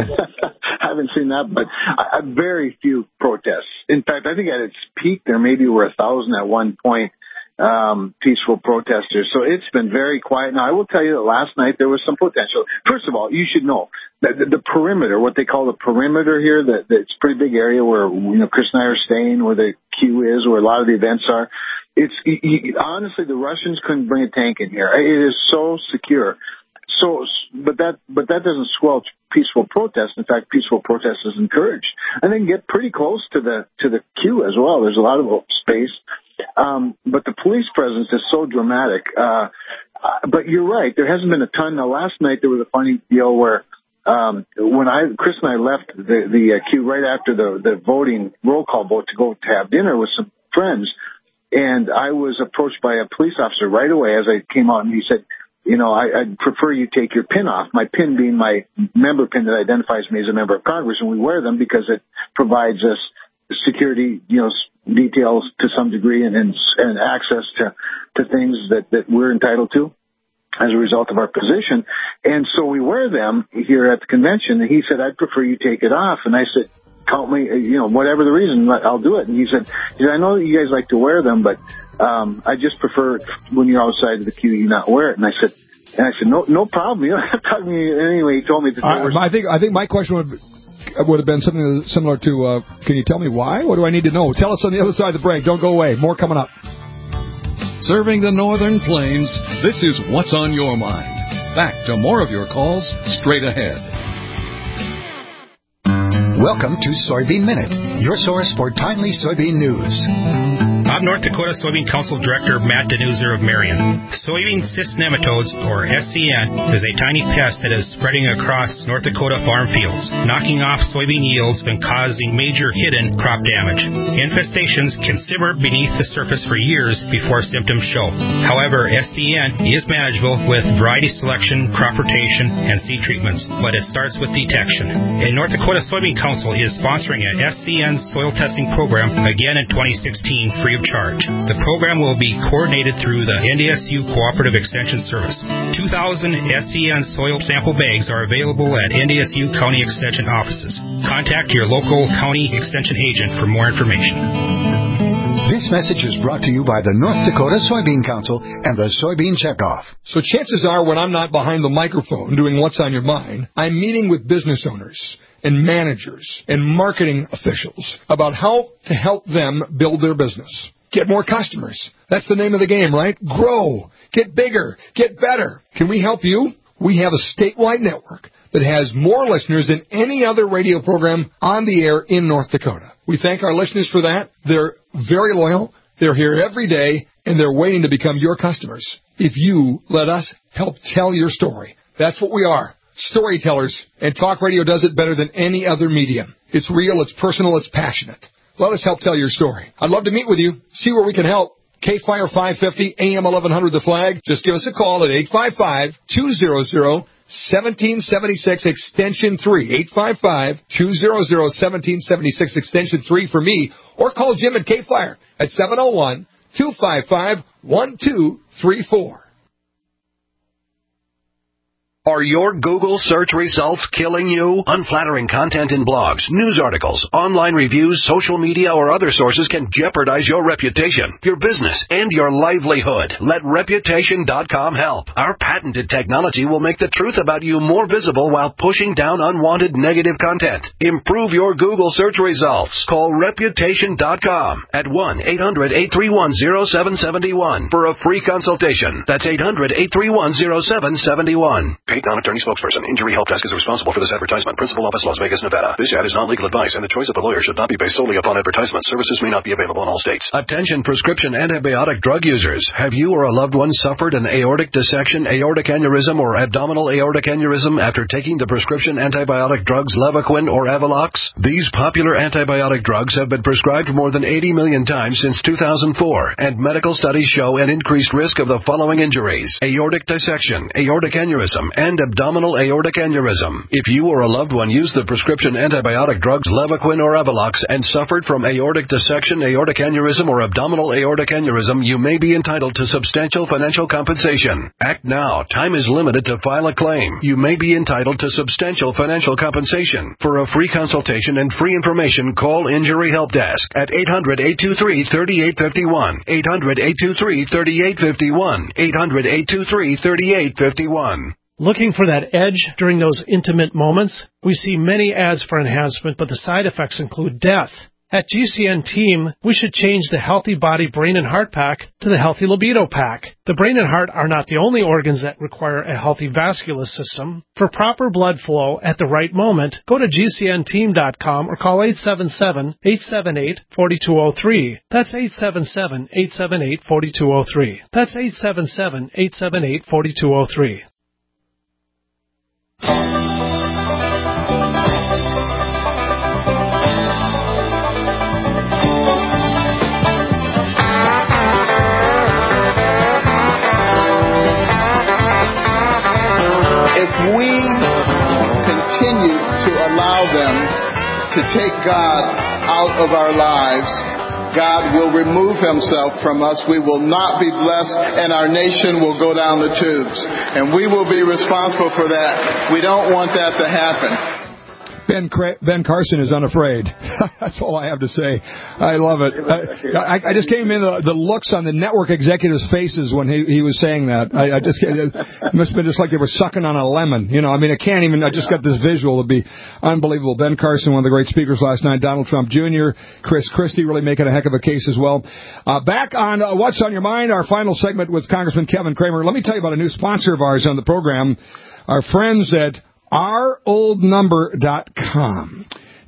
I haven't seen that, but I, very few protests. In fact, I think at its peak there maybe were a thousand at one point, um, peaceful protesters. So it's been very quiet. Now I will tell you that last night there was some potential. First of all, you should know that the, the perimeter, what they call the perimeter here, that it's a pretty big area where you know Chris and I are staying, where the queue is, where a lot of the events are. It's you, honestly, the Russians couldn't bring a tank in here. It is so secure. So, but that, but that doesn't squelch peaceful protest. In fact, peaceful protest is encouraged, and they can get pretty close to the to the queue as well. There's a lot of space, um, but the police presence is so dramatic. Uh, but you're right. There hasn't been a ton. Now, last night there was a funny deal where. Um, when I, Chris and I left the, the uh, queue right after the, the voting roll call vote to go to have dinner with some friends. And I was approached by a police officer right away as I came out, and he said, you know, I, I'd prefer you take your pin off. My pin being my member pin that identifies me as a member of Congress, and we wear them because it provides us security, you know, details to some degree and, and, and access to, to things that, that we're entitled to as a result of our position. And so we wear them here at the convention. And he said, I'd prefer you take it off. And I said, count me, you know, whatever the reason, I'll do it. And he said, he said I know that you guys like to wear them, but um, I just prefer when you're outside of the queue, you not wear it. And I said, and I said, no, no problem. You don't have to talk to me anyway. He told me that. I, I think, I think my question would would have been something similar to, uh, can you tell me why? What do I need to know? Tell us on the other side of the break. Don't go away. More coming up. Serving the Northern Plains, this is What's on Your Mind. Back to more of your calls straight ahead. Welcome to Soybean Minute, your source for timely soybean news. I'm North Dakota Soybean Council Director Matt Denuser of Marion. Soybean cyst nematodes, or S C N, is a tiny pest that is spreading across North Dakota farm fields, knocking off soybean yields and causing major hidden crop damage. Infestations can simmer beneath the surface for years before symptoms show. However, S C N is manageable with variety selection, crop rotation, and seed treatments, but it starts with detection. And North Dakota Soybean Council is sponsoring a S C N soil testing program again in twenty sixteen free of charge. The program will be coordinated through the N D S U Cooperative Extension Service. two thousand S C N soil sample bags are available at N D S U County Extension offices. Contact your local county extension agent for more information. This message is brought to you by the North Dakota Soybean Council and the Soybean Checkoff. So chances are when I'm not behind the microphone doing What's on Your Mind, I'm meeting with business owners and managers and marketing officials about how to help them build their business. Get more customers. That's the name of the game, right? Grow. Get bigger. Get better. Can we help you? We have a statewide network that has more listeners than any other radio program on the air in North Dakota. We thank our listeners for that. They're very loyal. They're here every day, and they're waiting to become your customers if you let us help tell your story. That's what we are. Storytellers, and talk radio does it better than any other medium. It's real, it's personal, it's passionate. Let us help tell your story. I'd love to meet with you, see where we can help. K F I R five fifty, A M eleven hundred, The Flag. Just give us a call at eight five five, two hundred, one seven seven six, extension three. eight five five, two hundred, one seven seven six, extension three for me. Or call Jim at K F I R at seven oh one, two five five, one two three four. Are your Google search results killing you? Unflattering content in blogs, news articles, online reviews, social media, or other sources can jeopardize your reputation, your business, and your livelihood. Let Reputation dot com help. Our patented technology will make the truth about you more visible while pushing down unwanted negative content. Improve your Google search results. Call Reputation dot com at one eight hundred, eight three one, oh seven seven one for a free consultation. That's eight hundred, eight three one, oh seven seven one. Paid non-attorney spokesperson. Injury Help Desk is responsible for this advertisement. Principal office, Las Vegas, Nevada. This ad is not legal advice, and the choice of the lawyer should not be based solely upon advertisement. Services may not be available in all states. Attention prescription antibiotic drug users. Have you or a loved one suffered an aortic dissection, aortic aneurysm, or abdominal aortic aneurysm after taking the prescription antibiotic drugs Levaquin or Avelox? These popular antibiotic drugs have been prescribed more than eighty million times since two thousand four, and medical studies show an increased risk of the following injuries: aortic dissection, aortic aneurysm, and abdominal aortic aneurysm. If you or a loved one used the prescription antibiotic drugs Levaquin or Avelox and suffered from aortic dissection, aortic aneurysm, or abdominal aortic aneurysm, you may be entitled to substantial financial compensation. Act now. Time is limited to file a claim. You may be entitled to substantial financial compensation. For a free consultation and free information, call Injury Help Desk at eight hundred, eight two three, three eight five one, eight hundred, eight two three, three eight five one, eight hundred, eight two three, three eight five one. Looking for that edge during those intimate moments? We see many ads for enhancement, but the side effects include death. At G C N Team, we should change the Healthy Body Brain and Heart Pack to the Healthy Libido Pack. The brain and heart are not the only organs that require a healthy vascular system. For proper blood flow at the right moment, go to G C N team dot com or call eight seven seven, eight seven eight, four two zero three. That's eight seven seven, eight seven eight, four two zero three. That's eight seven seven, eight seven eight, four two zero three. If we continue to allow them to take God out of our lives, God will remove himself from us. We will not be blessed, and our nation will go down the tubes. And we will be responsible for that. We don't want that to happen. Ben Cra- Ben Carson is unafraid. That's all I have to say. I love it. I, I, I just came in the, the looks on the network executives' faces when he, he was saying that. I, I just it must have been just like they were sucking on a lemon. You know, I mean, I can't even. I just got this visual. It'd be unbelievable. Ben Carson, one of the great speakers last night. Donald Trump Junior Chris Christie really making a heck of a case as well. Uh, back on uh, What's on Your Mind, our final segment with Congressman Kevin Cramer. Let me tell you about a new sponsor of ours on the program. Our friends at our old number dot com.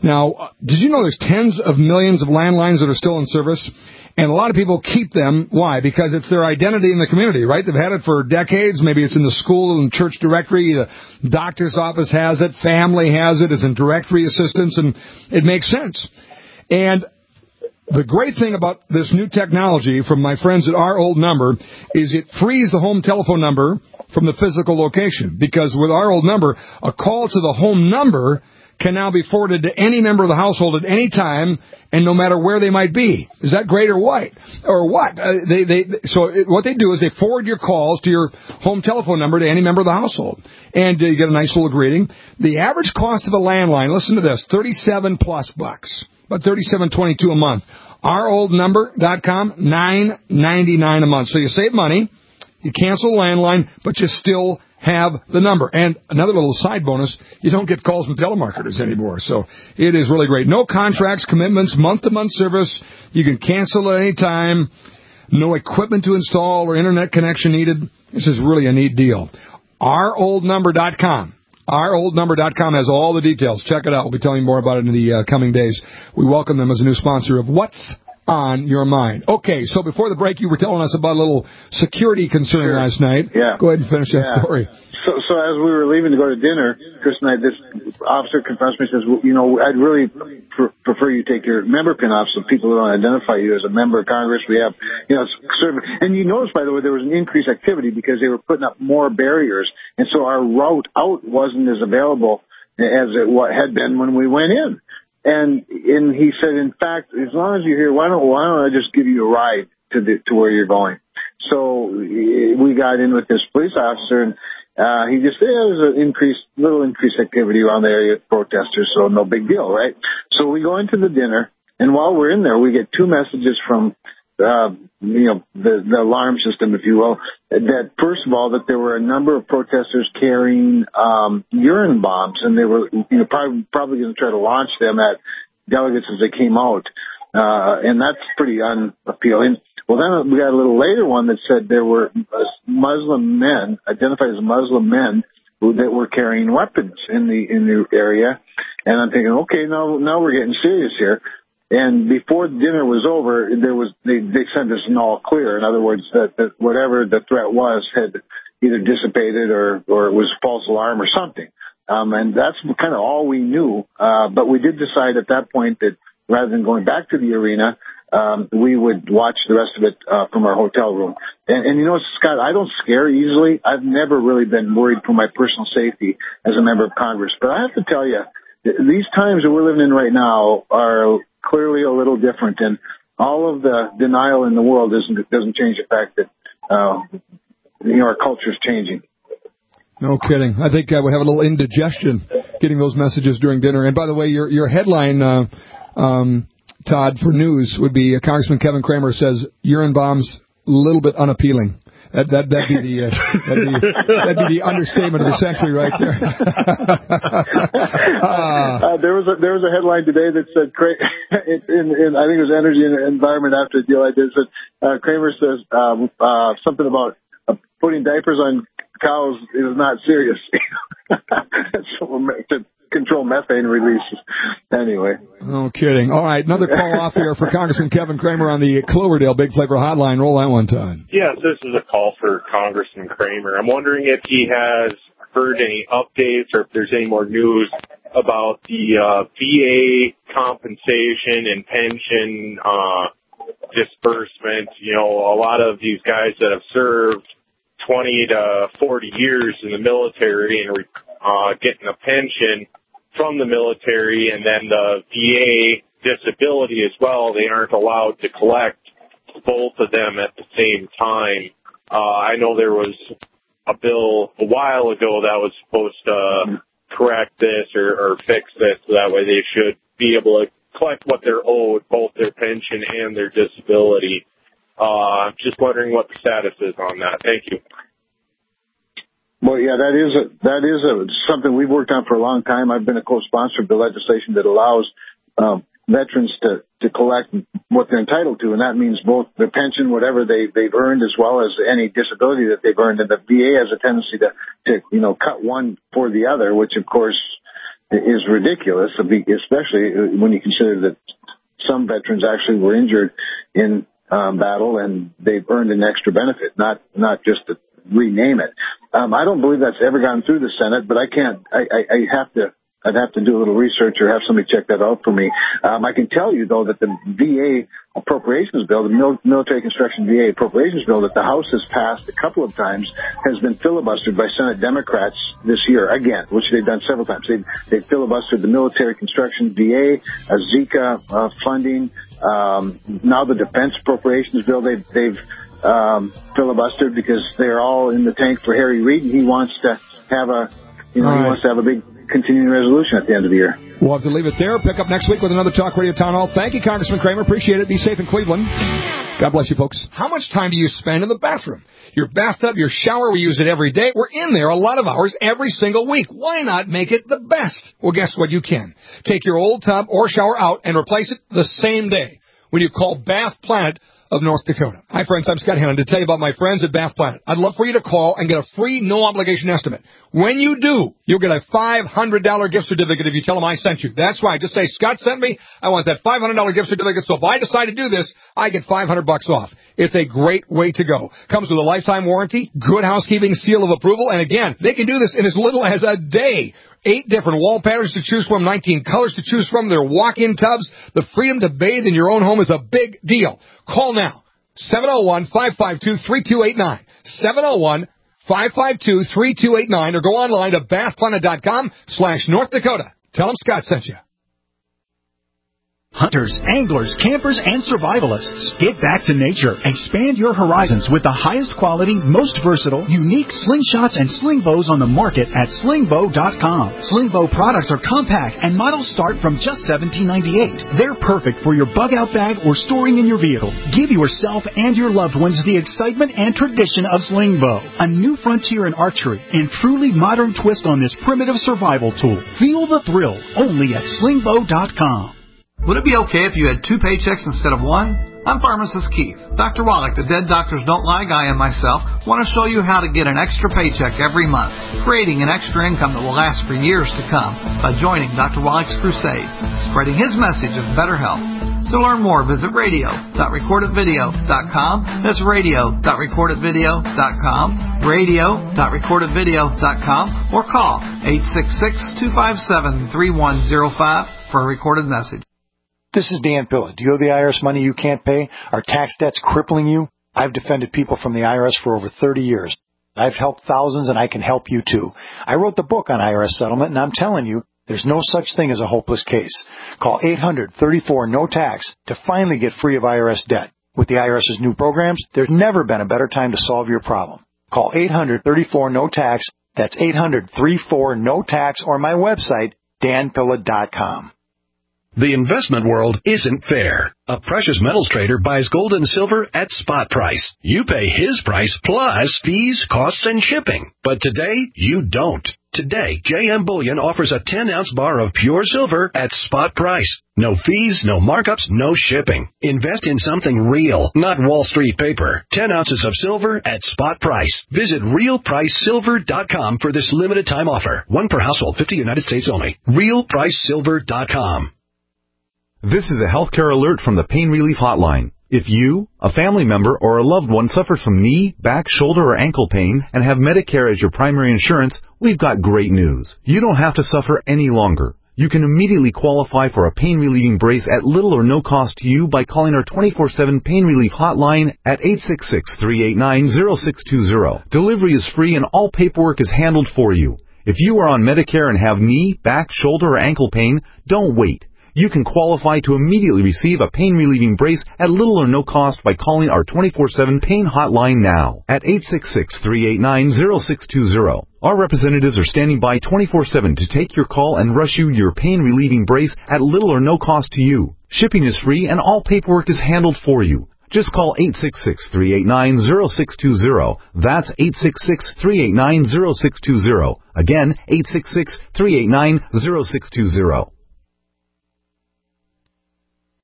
Now, did you know there's tens of millions of landlines that are still in service? And a lot of people keep them. Why? Because it's their identity in the community, right? They've had it for decades. Maybe it's in the school and church directory. The doctor's office has it. Family has it. It's in directory assistance, and it makes sense. And the great thing about this new technology from my friends at Our Old Number is it frees the home telephone number from the physical location. Because with Our Old Number, a call to the home number can now be forwarded to any member of the household at any time and no matter where they might be. Is that great or what? Or what? Uh, they, they, so it, what they do is they forward your calls to your home telephone number to any member of the household. And uh, you get a nice little greeting. The average cost of a landline, listen to this, thirty-seven plus bucks. About thirty-seven twenty-two a month. our old number dot com, nine ninety-nine a month. So you save money, you cancel the landline, but you still have the number. And another little side bonus, you don't get calls from telemarketers anymore. So it is really great. No contracts, commitments, month-to-month service. You can cancel at any time. No equipment to install or internet connection needed. This is really a neat deal. our old number dot com. our old number dot com has all the details. Check it out. We'll be telling you more about it in the uh, coming days. We welcome them as a new sponsor of What's on Your Mind. Okay, so before the break, you were telling us about a little security concern sure. last night. Yeah. Go ahead and finish that yeah. story. So, so as we were leaving to go to dinner, Chris and I, this officer confronts me and says, well, you know, I'd really pr- prefer you take your member pin off so people don't identify you as a member of Congress. We have, you know, sort of, and you notice, by the way, there was an increased activity because they were putting up more barriers. And so our route out wasn't as available as it had been when we went in. And and he said, in fact, as long as you're here, why don't why don't I just give you a ride to the to where you're going? So we got in with this police officer, and uh, he just said yeah, there's an increased, little increased activity around the area with protesters, so no big deal, right? So we go into the dinner, and while we're in there, we get two messages from uh, you know the, the alarm system, if you will. That first of all, that there were a number of protesters carrying um, urine bombs, and they were you know, probably, probably going to try to launch them at delegates as they came out, uh, and that's pretty unappealing. Well, then we got a little later one that said there were Muslim men, identified as Muslim men, who, that were carrying weapons in the in the area, and I'm thinking, okay, now now we're getting serious here. And before dinner was over, there was they, they sent us an all clear. In other words, that, that whatever the threat was had either dissipated or, or it was false alarm or something. Um, and that's kind of all we knew. Uh, but we did decide at that point that rather than going back to the arena, um, we would watch the rest of it uh, from our hotel room. And, and you know, Scott, I don't scare easily. I've never really been worried for my personal safety as a member of Congress. But I have to tell you, these times that we're living in right now are clearly a little different, and all of the denial in the world doesn't doesn't change the fact that uh, you know our culture is changing. No kidding. I think I would have a little indigestion getting those messages during dinner. And by the way, your your headline, uh, um, Todd, for news would be uh, Congressman Kevin Cramer says urine bombs a little bit unappealing. That that that'd be the uh, that'd, be, that'd be the understatement of the century right there. uh, there was a there was a headline today that said in, in I think it was Energy and Environment after the deal I did said uh, Kramer says um, uh, something about uh, putting diapers on cows is not serious. to control methane releases. Anyway. No kidding. All right, another call off here for Congressman Kevin Cramer on the Cloverdale Big Flavor Hotline. Roll that one time. Yes, this is a call for Congressman Cramer. I'm wondering if he has heard any updates or if there's any more news about the uh, V A compensation and pension uh, disbursement. You know, a lot of these guys that have served twenty to forty years in the military and uh, getting a pension from the military, and then the V A disability as well, they aren't allowed to collect both of them at the same time. Uh, I know there was a bill a while ago that was supposed to correct this or, or fix this, so that way they should be able to collect what they're owed, both their pension and their disability. Uh, I'm just wondering what the status is on that. Thank you. Well, yeah, that is a, that is a, something we've worked on for a long time. I've been a co-sponsor of the legislation that allows um, veterans to, to collect what they're entitled to, and that means both their pension, whatever they, they've earned, as well as any disability that they've earned. And the V A has a tendency to, to you know, cut one for the other, which, of course, is ridiculous, especially when you consider that some veterans actually were injured in um, battle and they've earned an extra benefit, not not just to rename it. Um, I don't believe that's ever gone through the Senate, but I can't. I, I, I have to. I'd have to do a little research or have somebody check that out for me. Um, I can tell you, though, that the V A appropriations bill, the mil- military construction V A appropriations bill that the House has passed a couple of times, has been filibustered by Senate Democrats this year, again, which they've done several times. They've, they've filibustered the military construction V A, uh, Zika uh, funding, um, now the defense appropriations bill they've, they've um, filibustered because they're all in the tank for Harry Reid, and he wants to have a, you know, all he right. wants to have a big continuing resolution at the end of the year. We'll have to leave it there. Pick up next week with another Talk Radio Town Hall. Thank you, Congressman Kramer. Appreciate it. Be safe in Cleveland. God bless you, folks. How much time do you spend in the bathroom? Your bathtub, your shower, we use it every day. We're in there a lot of hours every single week. Why not make it the best? Well, guess what? You can. Take your old tub or shower out and replace it the same day when you call Bath Planet of North Dakota. Hi, friends. I'm Scott Hannon to tell you about my friends at Bath Planet. I'd love for you to call and get a free, no-obligation estimate. When you do, you'll get a five hundred dollars gift certificate if you tell them I sent you. That's right. Just say, Scott sent me. I want that five hundred dollars gift certificate, so if I decide to do this, I get five hundred bucks off. It's a great way to go. Comes with a lifetime warranty, good housekeeping seal of approval, and again, they can do this in as little as a day. Eight different wall patterns to choose from, nineteen colors to choose from, their walk-in tubs. The freedom to bathe in your own home is a big deal. Call now, seven oh one, five five two, three two eight nine, seven oh one, five five two, three two eight nine, or go online to bath planet dot com slash North Dakota. Tell them Scott sent you. Hunters, anglers, campers, and survivalists. Get back to nature. Expand your horizons with the highest quality, most versatile, unique slingshots and sling bows on the market at sling bow dot com. Sling bow products are compact and models start from just seventeen ninety-eight. They're perfect for your bug-out bag or storing in your vehicle. Give yourself and your loved ones the excitement and tradition of sling bow. A new frontier in archery and truly modern twist on this primitive survival tool. Feel the thrill only at sling bow dot com. Would it be okay if you had two paychecks instead of one? I'm Pharmacist Keith. Doctor Wallach, the Dead Doctors Don't Lie guy, and myself want to show you how to get an extra paycheck every month, creating an extra income that will last for years to come by joining Doctor Wallach's crusade, spreading his message of better health. To learn more, visit radio dot record it video dot com. That's radio dot record it video dot com, radio dot record it video dot com, or call eight six six, two five seven, three one zero five for a recorded message. This is Dan Pilla. Do you owe the I R S money you can't pay? Are tax debts crippling you? I've defended people from the I R S for over thirty years. I've helped thousands, and I can help you too. I wrote the book on I R S settlement, and I'm telling you, there's no such thing as a hopeless case. Call eight hundred, thirty-four, no tax to finally get free of I R S debt. With the IRS's new programs, there's never been a better time to solve your problem. Call eight hundred, thirty-four, no tax. That's eight hundred, thirty-four, no tax, or my website, dan pilla dot com. The investment world isn't fair. A precious metals trader buys gold and silver at spot price. You pay his price plus fees, costs, and shipping. But today, you don't. Today, J M Bullion offers a ten-ounce bar of pure silver at spot price. No fees, no markups, no shipping. Invest in something real, not Wall Street paper. ten ounces of silver at spot price. Visit real price silver dot com for this limited time offer. One per household, fifty United States only. real price silver dot com. This is a healthcare alert from the Pain Relief Hotline. If you, a family member, or a loved one suffers from knee, back, shoulder, or ankle pain and have Medicare as your primary insurance, we've got great news. You don't have to suffer any longer. You can immediately qualify for a pain-relieving brace at little or no cost to you by calling our twenty-four seven Pain Relief Hotline at eight six six, three eight nine, zero six two zero. Delivery is free and all paperwork is handled for you. If you are on Medicare and have knee, back, shoulder, or ankle pain, don't wait. You can qualify to immediately receive a pain-relieving brace at little or no cost by calling our twenty-four seven Pain Hotline now at eight six six, three eight nine, zero six two zero. Our representatives are standing by twenty-four seven to take your call and rush you your pain-relieving brace at little or no cost to you. Shipping is free and all paperwork is handled for you. Just call eight six six, three eight nine, zero six two zero. That's eight six six, three eight nine, zero six two zero. Again, eight six six, three eight nine, zero six two zero.